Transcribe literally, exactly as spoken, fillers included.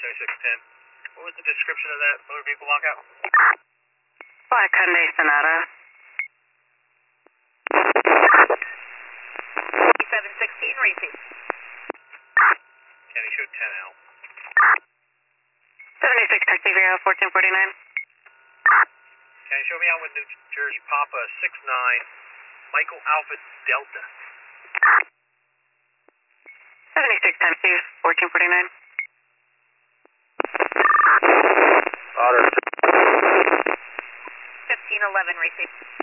seventy-six ten. What was the description of that motor vehicle lockout? Black Hyundai Sonata. seven sixteen racing. County show ten L. seventy-six Taxi Vero fourteen forty-nine. County show me out with New Jersey Papa six nine Michael Alpha Delta. seventy-six Taxi fourteen forty-nine. Otter. fifteen eleven racing.